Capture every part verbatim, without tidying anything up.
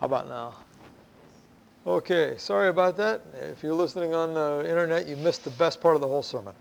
about now? Okay, sorry about that. If you're listening on the internet, you missed the best part of the whole sermon.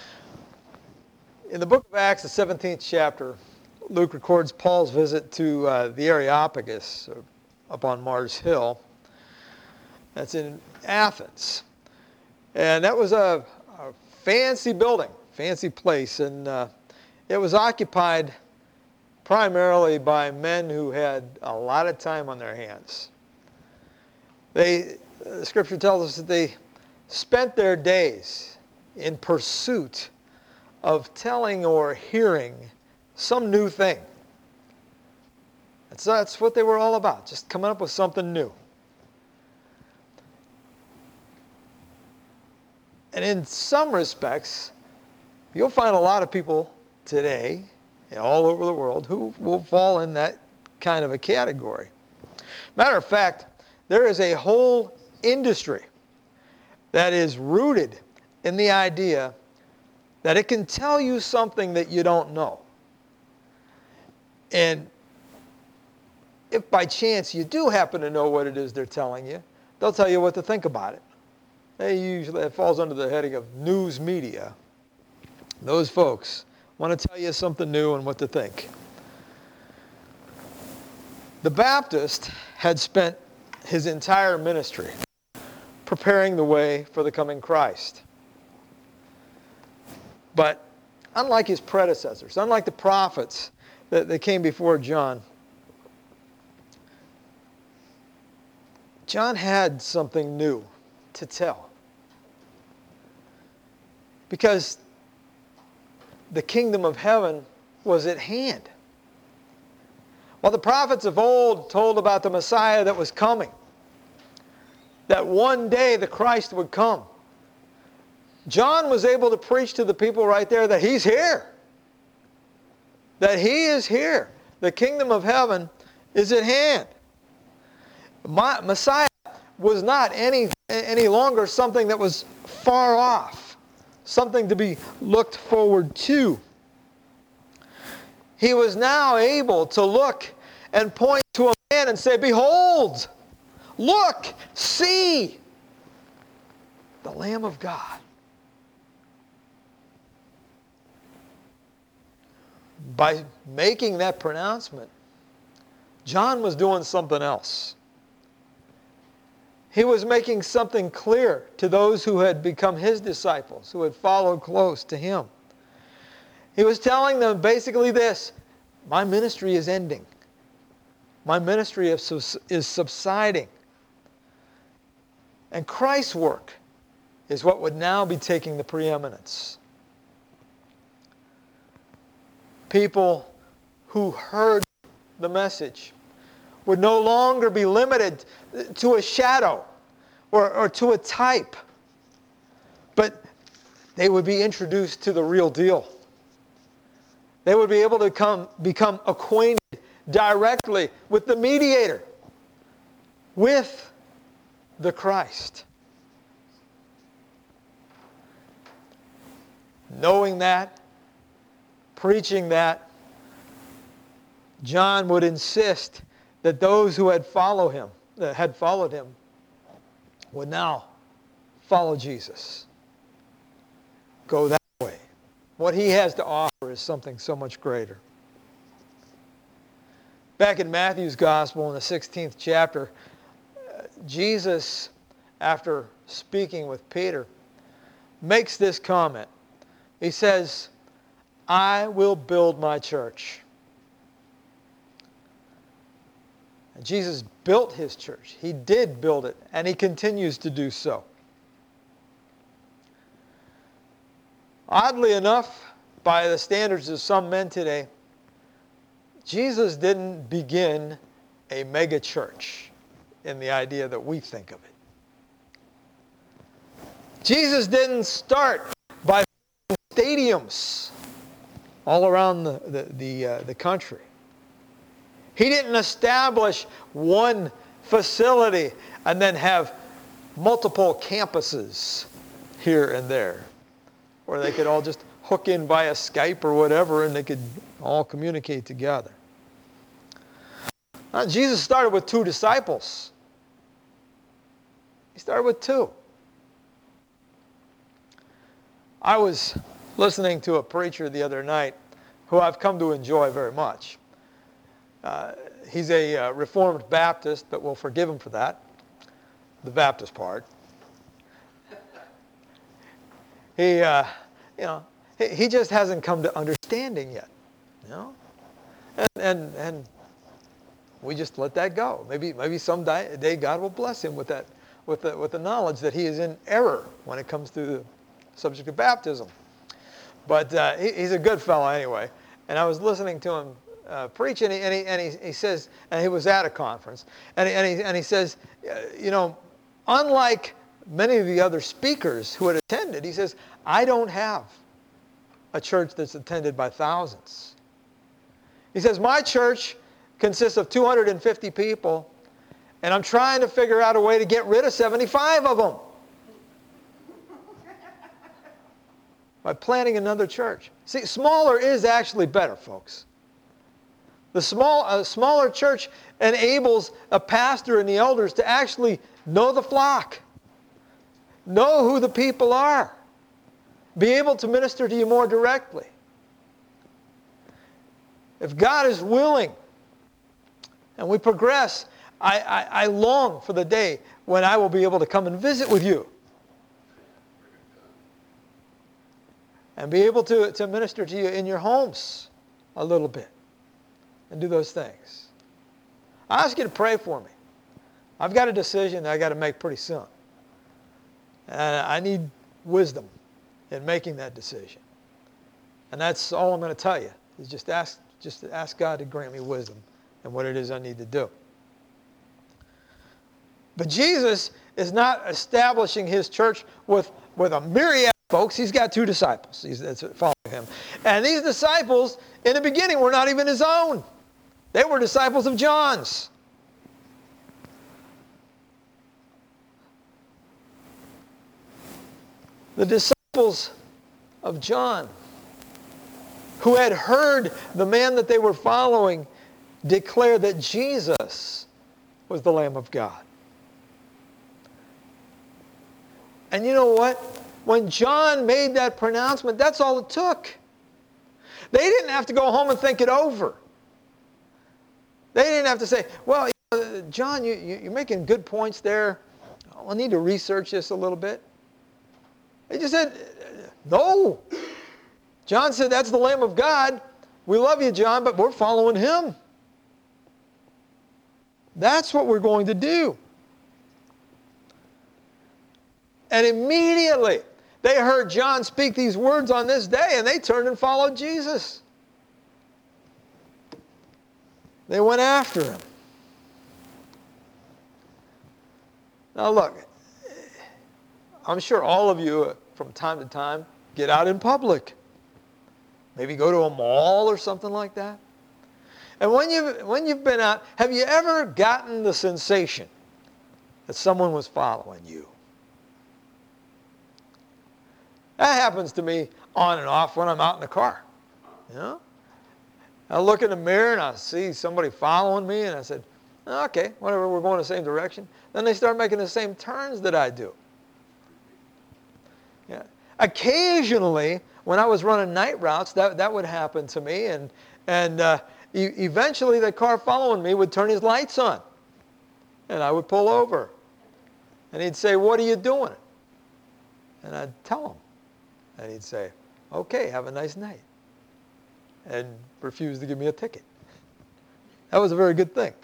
In the book of Acts, the seventeenth chapter, Luke records Paul's visit to uh, the Areopagus uh, up on Mars Hill. That's in Athens. And that was a, a fancy building, fancy place, and uh, it was occupied primarily by men who had a lot of time on their hands. They, the scripture tells us that they spent their days in pursuit of telling or hearing some new thing. That's, that's what they were all about, just coming up with something new. And in some respects, you'll find a lot of people today, all over the world, who will fall in that kind of a category. Matter of fact, there is a whole industry that is rooted in the idea that it can tell you something that you don't know. And if by chance you do happen to know what it is they're telling you, they'll tell you what to think about it. They usually, it falls under the heading of news media. Those folks want to tell you something new and what to think. The Baptist had spent his entire ministry preparing the way for the coming Christ. But unlike his predecessors, unlike the prophets that, that came before John, John had something new to tell. Because the kingdom of heaven was at hand. While the prophets of old told about the Messiah that was coming, that one day the Christ would come, John was able to preach to the people right there that he's here. That he is here. The kingdom of heaven is at hand. My, Messiah was not any, any longer something that was far off. Something to be looked forward to. He was now able to look and point to a man and say, "Behold, look, see, the Lamb of God." By making that pronouncement, John was doing something else. He was making something clear to those who had become his disciples, who had followed close to him. He was telling them basically this: my ministry is ending. My ministry is subsiding. And Christ's work is what would now be taking the preeminence. People who heard the message would no longer be limited to a shadow or, or to a type, but they would be introduced to the real deal. They would be able to come, become acquainted directly with the mediator, with the Christ. Knowing that, preaching that, John would insist that those who had followed him, that had followed him, would now follow Jesus. Go that way. What he has to offer is something so much greater. Back in Matthew's Gospel in the sixteenth chapter, Jesus, after speaking with Peter, makes this comment. He says, "I will build my church." And Jesus built his church. He did build it, and he continues to do so. Oddly enough, by the standards of some men today, Jesus didn't begin a mega church in the idea that we think of it. Jesus didn't start by stadiums all around the, the, the, uh, the country. He didn't establish one facility and then have multiple campuses here and there, where they could all just hook in via Skype or whatever and they could all communicate together. Uh, Jesus started with two disciples. He started with two. I was listening to a preacher the other night who I've come to enjoy very much. Uh, he's a uh, Reformed Baptist, but we'll forgive him for that, the Baptist part. He, uh, you know, he, he just hasn't come to understanding yet, you know, and and and we just let that go. Maybe maybe some day God will bless him with that, with the with the knowledge that he is in error when it comes to the subject of baptism. But uh, he, he's a good fellow anyway. And I was listening to him uh, preach, and, he, and, he, and he, he says, and he was at a conference, and he, and he, and he says, uh, you know, unlike many of the other speakers who had attended, he says, I don't have a church that's attended by thousands. He says, my church consists of two hundred fifty people, and I'm trying to figure out a way to get rid of seventy-five of them by planting another church. See, smaller is actually better, folks. The small, a smaller church enables a pastor and the elders to actually know the flock, know who the people are, be able to minister to you more directly. If God is willing and we progress, I, I, I long for the day when I will be able to come and visit with you and be able to, to minister to you in your homes a little bit and do those things. I ask you to pray for me. I've got a decision that I've got to make pretty soon. And I need wisdom in making that decision. And that's all I'm going to tell you, is just ask, just ask God to grant me wisdom in what it is I need to do. But Jesus is not establishing his church with, with a myriad of folks. He's got two disciples He's, that's following him. And these disciples, in the beginning, were not even his own. They were disciples of John's. The disciples of John, who had heard the man that they were following declare that Jesus was the Lamb of God. And you know what? When John made that pronouncement, that's all it took. They didn't have to go home and think it over. They didn't have to say, well, you know, John, you, you, you're making good points there. I need to research this a little bit. They just said, no. John said, that's the Lamb of God. We love you, John, but we're following him. That's what we're going to do. And immediately, they heard John speak these words on this day, and they turned and followed Jesus. They went after him. Now look, I'm sure all of you, uh, from time to time, get out in public. Maybe go to a mall or something like that. And when you've, when you've been out, have you ever gotten the sensation that someone was following you? That happens to me on and off when I'm out in the car. You know? I look in the mirror and I see somebody following me, and I said, okay, whatever, we're going the same direction. Then they start making the same turns that I do. Yeah. Occasionally, when I was running night routes, that, that would happen to me, and, and uh, e- eventually the car following me would turn his lights on, and I would pull over. And he'd say, what are you doing? And I'd tell him. And he'd say, okay, have a nice night. And refuse to give me a ticket. That was a very good thing.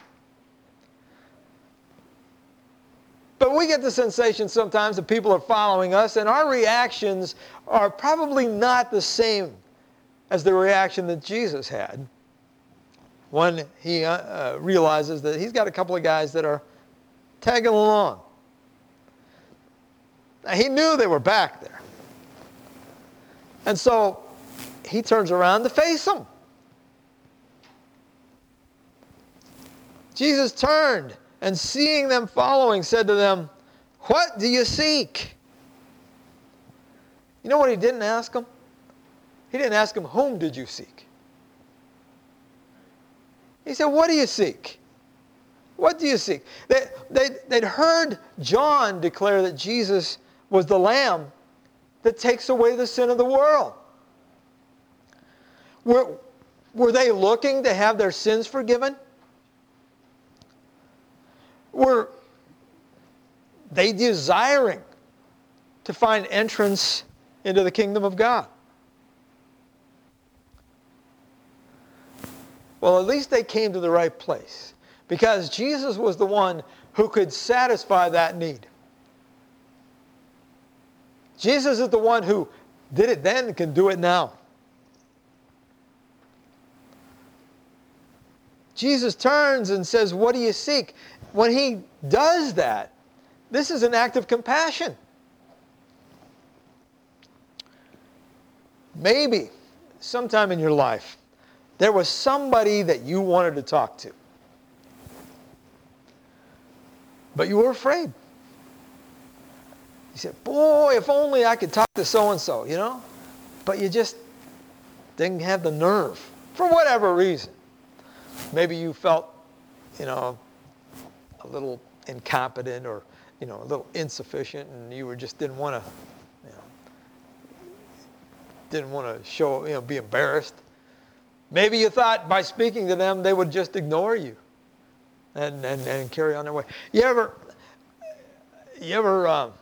But we get the sensation sometimes that people are following us, and our reactions are probably not the same as the reaction that Jesus had when he uh, uh, realizes that he's got a couple of guys that are tagging along. Now, he knew they were back there. And so he turns around to face them. Jesus turned and, seeing them following, said to them, what do you seek? You know what he didn't ask them? He didn't ask them, whom did you seek? He said, what do you seek? What do you seek? They, they, they'd heard John declare that Jesus was the Lamb that takes away the sin of the world. Were, were they looking to have their sins forgiven? Were they desiring to find entrance into the kingdom of God? Well, at least they came to the right place, because Jesus was the one who could satisfy that need. Jesus is the one who did it then and can do it now. Jesus turns and says, "What do you seek?" When he does that, this is an act of compassion. Maybe sometime in your life, there was somebody that you wanted to talk to, but you were afraid. You said, "Boy, if only I could talk to so-and-so," you know? But you just didn't have the nerve, for whatever reason. Maybe you felt, you know, a little incompetent, or, you know, a little insufficient, and you were just didn't want to, you know, didn't want to show, you know, be embarrassed. Maybe you thought by speaking to them, they would just ignore you and, and, and carry on their way. You ever, you ever, um,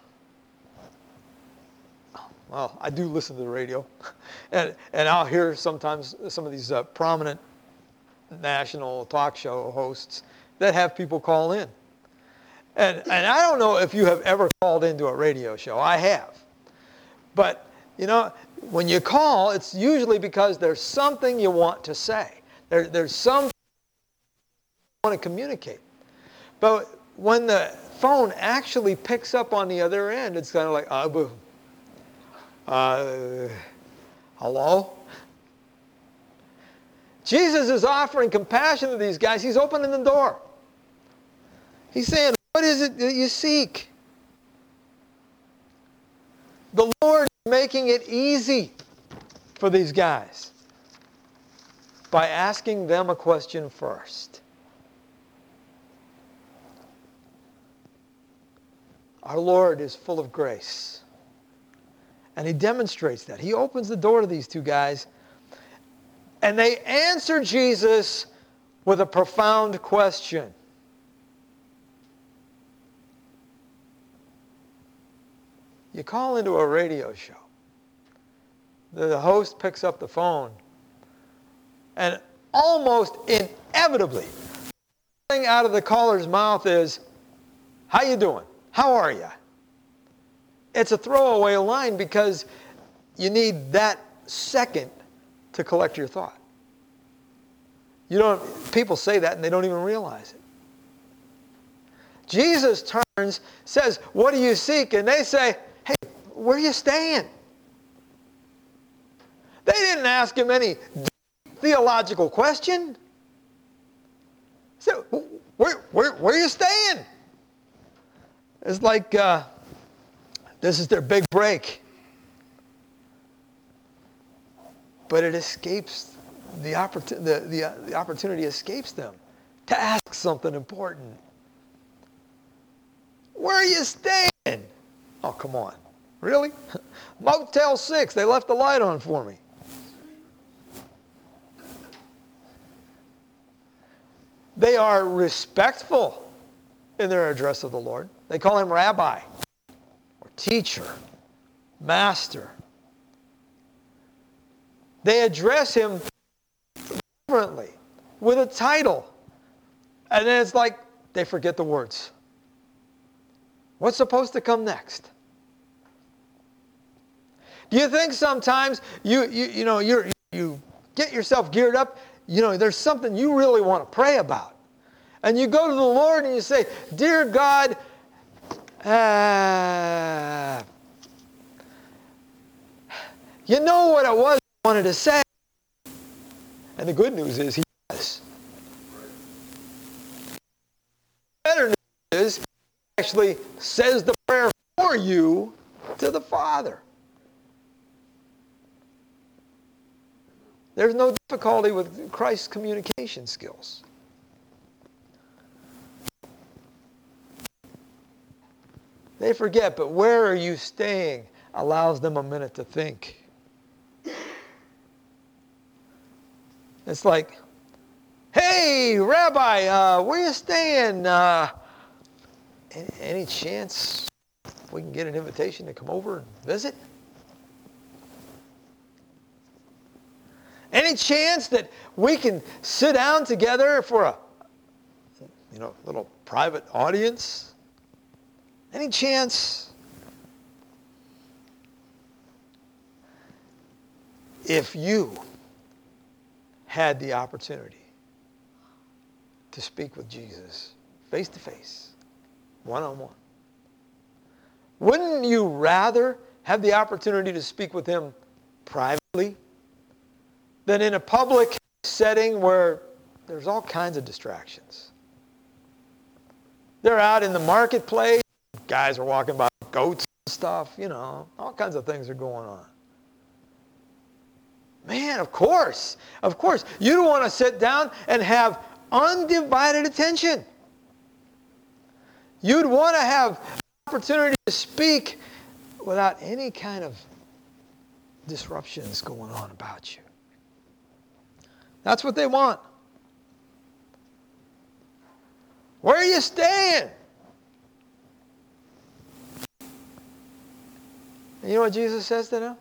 well, I do listen to the radio, and, and I'll hear sometimes some of these uh, prominent national talk show hosts that have people call in. And, and I don't know if you have ever called into a radio show. I have. But, you know, when you call, it's usually because there's something you want to say. There, there's something you want to communicate. But when the phone actually picks up on the other end, it's kind of like, uh, boo. Uh, hello? Jesus is offering compassion to these guys. He's opening the door. He's saying, what is it that you seek? The Lord is making it easy for these guys by asking them a question first. Our Lord is full of grace. And He demonstrates that. He opens the door to these two guys, and they answer Jesus with a profound question. You call into a radio show. The host picks up the phone, and almost inevitably, the thing out of the caller's mouth is, "How you doing? How are you?" It's a throwaway line because you need that second to collect your thought. You don't. People say that and they don't even realize it. Jesus turns, says, "What do you seek?" And they say, "Hey, where are you staying?" They didn't ask him any theological question. So, where, where, where are you staying? It's like uh, this is their big break. But it escapes, the, opportun- the, the, uh, the opportunity escapes them to ask something important. Where are you staying? Oh, come on. Really? Motel six, they left the light on for me. They are respectful in their address of the Lord. They call him rabbi, or teacher, master. They address him reverently with a title. And then it's like they forget the words. What's supposed to come next? Do you think sometimes you you you know you you get yourself geared up? You know, there's something you really want to pray about, and you go to the Lord and you say, "Dear God, uh, you know what it was I wanted to say." And the good news is He does. The better news is He actually says the prayer for you to the Father. There's no difficulty with Christ's communication skills. They forget, but where are you staying allows them a minute to think. It's like, hey, Rabbi, uh, where you staying? Uh, any, any chance we can get an invitation to come over and visit? Any chance that we can sit down together for a, you know, little private audience? Any chance? If you had the opportunity to speak with Jesus face to face, one on one, wouldn't you rather have the opportunity to speak with him privately than in a public setting where there's all kinds of distractions? They're out in the marketplace, guys are walking by with goats and stuff, you know, all kinds of things are going on. Man, of course, of course. You don't want to sit down and have undivided attention. You'd want to have opportunity to speak without any kind of disruptions going on about you. That's what they want. Where are you staying? And you know what Jesus says to them?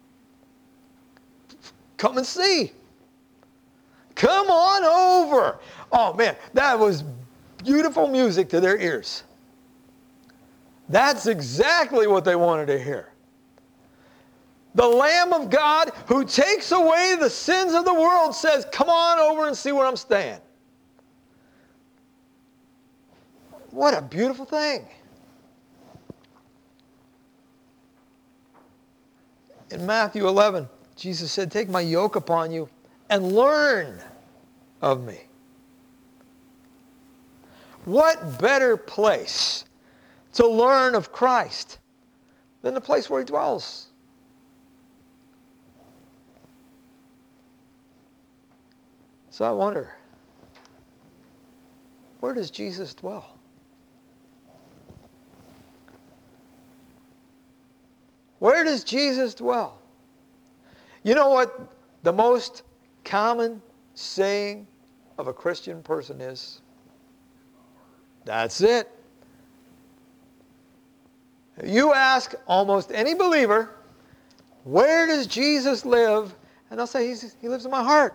Come and see. Come on over. Oh man, that was beautiful music to their ears. That's exactly what they wanted to hear. The Lamb of God who takes away the sins of the world says, come on over and see where I'm staying. What a beautiful thing. In Matthew eleven, Jesus said, take my yoke upon you and learn of me. What better place to learn of Christ than the place where he dwells? So I wonder, where does Jesus dwell? Where does Jesus dwell? You know what the most common saying of a Christian person is? That's it. You ask almost any believer, where does Jesus live? And they'll say, He's, he lives in my heart.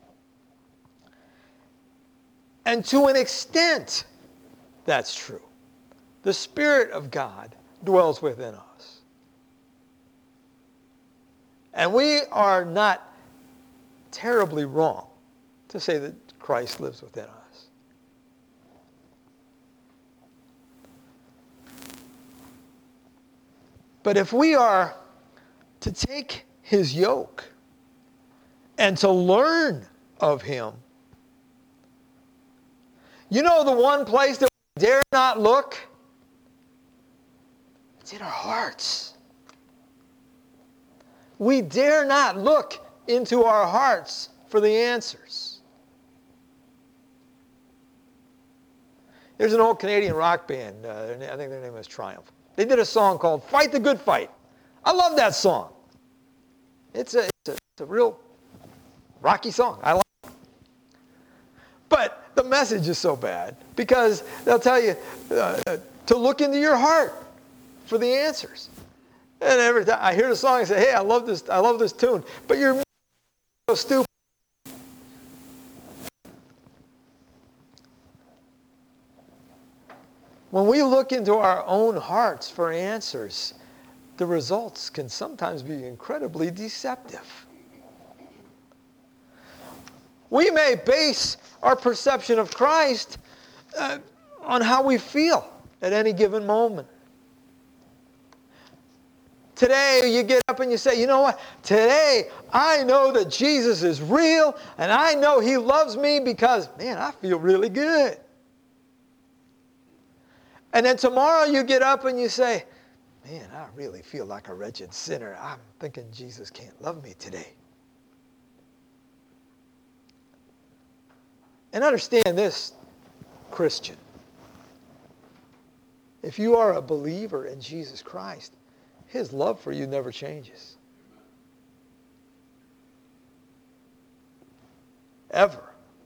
And to an extent, that's true. The Spirit of God dwells within us. And we are not terribly wrong to say that Christ lives within us. But if we are to take his yoke and to learn of him, you know the one place that we dare not look? It's in our hearts. We dare not look into our hearts for the answers. There's an old Canadian rock band, uh, I think their name is Triumph. They did a song called Fight the Good Fight. I love that song. It's a, it's a, it's a real rocky song. I like it. But the message is so bad because they'll tell you uh, to look into your heart for the answers. And every time I hear the song, I say, hey, I love this, I love this tune. But you're so stupid. When we look into our own hearts for answers, the results can sometimes be incredibly deceptive. We may base our perception of Christ uh, on how we feel at any given moment. Today you get up and you say, you know what? Today I know that Jesus is real and I know he loves me because, man, I feel really good. And then tomorrow you get up and you say, man, I really feel like a wretched sinner. I'm thinking Jesus can't love me today. And understand this, Christian. If you are a believer in Jesus Christ, His love for you never changes. Ever.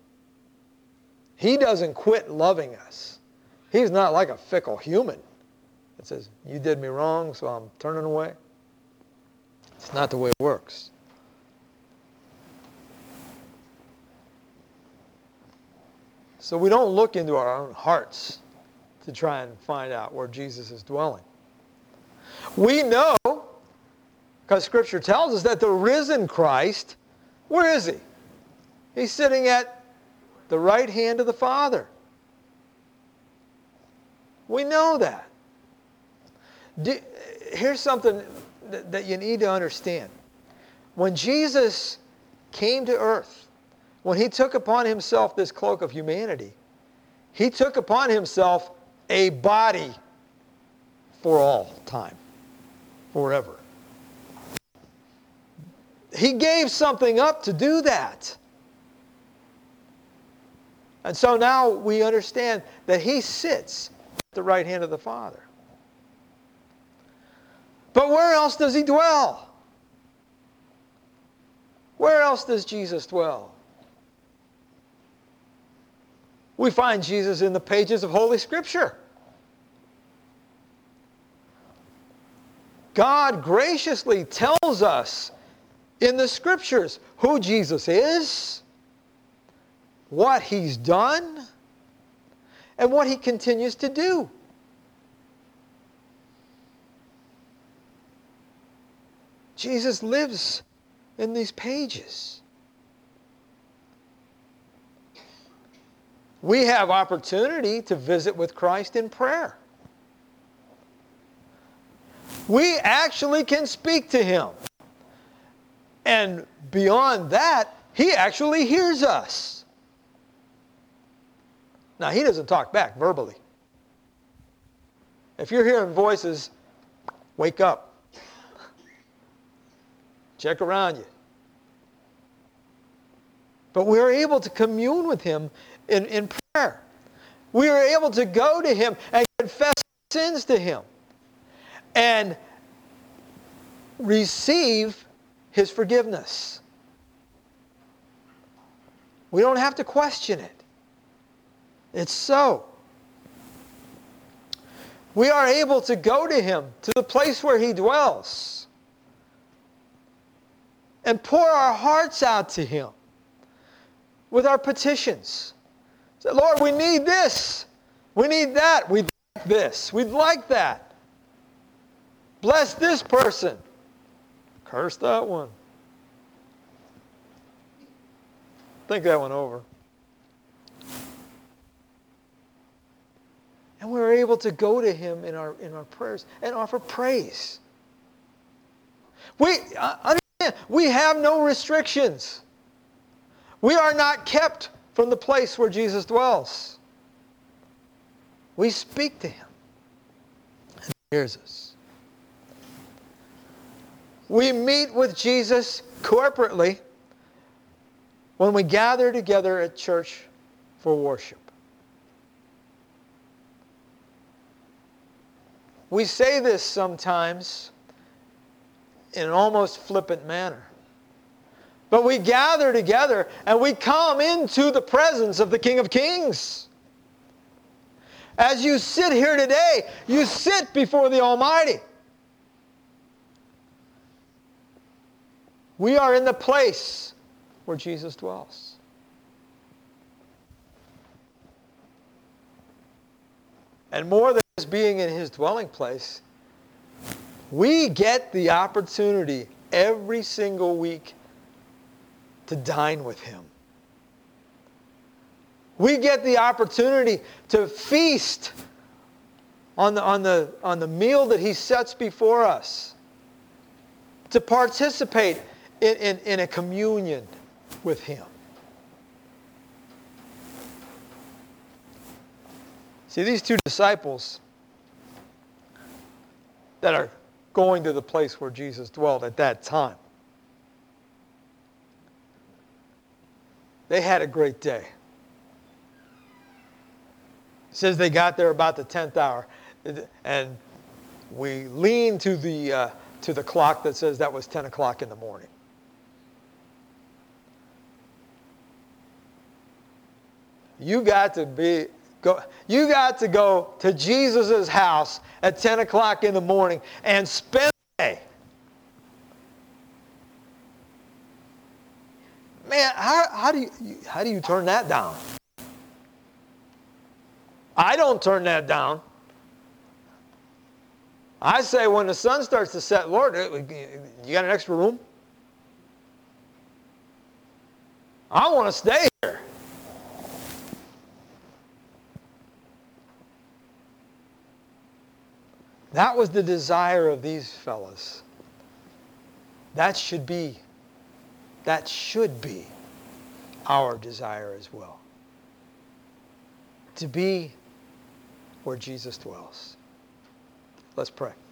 He doesn't quit loving us. He's not like a fickle human that says, you did me wrong, so I'm turning away. It's not the way it works. So we don't look into our own hearts to try and find out where Jesus is dwelling. We know, because Scripture tells us, that the risen Christ, where is He? He's sitting at the right hand of the Father. We know that. Do, here's something that, that you need to understand. When Jesus came to earth, when He took upon Himself this cloak of humanity, He took upon Himself a body for all time, forever. He gave something up to do that. And so now we understand that He sits at the right hand of the Father. But where else does He dwell? Where else does Jesus dwell? We find Jesus in the pages of Holy Scripture. God graciously tells us in the Scriptures who Jesus is, what He's done, and what He continues to do. Jesus lives in these pages. We have opportunity to visit with Christ in prayer. We actually can speak to Him. And beyond that, He actually hears us. Now, He doesn't talk back verbally. If you're hearing voices, wake up. Check around you. But we are able to commune with Him in, in prayer. We are able to go to Him and confess sins to Him and receive His forgiveness. We don't have to question it. It's so. We are able to go to Him, to the place where He dwells, and pour our hearts out to Him with our petitions. Say, Lord, we need this. We need that. We'd like this. We'd like that. Bless this person. Curse that one. Think that one over. And we're able to go to Him in our, in our prayers and offer praise. We uh, understand, we have no restrictions. We are not kept from the place where Jesus dwells. We speak to Him, and He hears us. We meet with Jesus corporately when we gather together at church for worship. We say this sometimes in an almost flippant manner. But we gather together and we come into the presence of the King of Kings. As you sit here today, you sit before the Almighty. We are in the place where Jesus dwells. And more than just being in His dwelling place, we get the opportunity every single week to dine with Him. We get the opportunity to feast on the, on the, on the meal that He sets before us, to participate in, in, in a communion with Him. See, these two disciples that are going to the place where Jesus dwelled at that time, they had a great day. It says they got there about the tenth hour. And we lean to the, uh, to the clock that says that was ten o'clock in the morning. You got to be, go, you got to go to Jesus' house at ten o'clock in the morning and spend the day. Man, how, how, do you, how do you turn that down? I don't turn that down. I say when the sun starts to set, Lord, you got an extra room? I want to stay here. That was the desire of these fellas. That should be, that should be our desire as well. To be where Jesus dwells. Let's pray.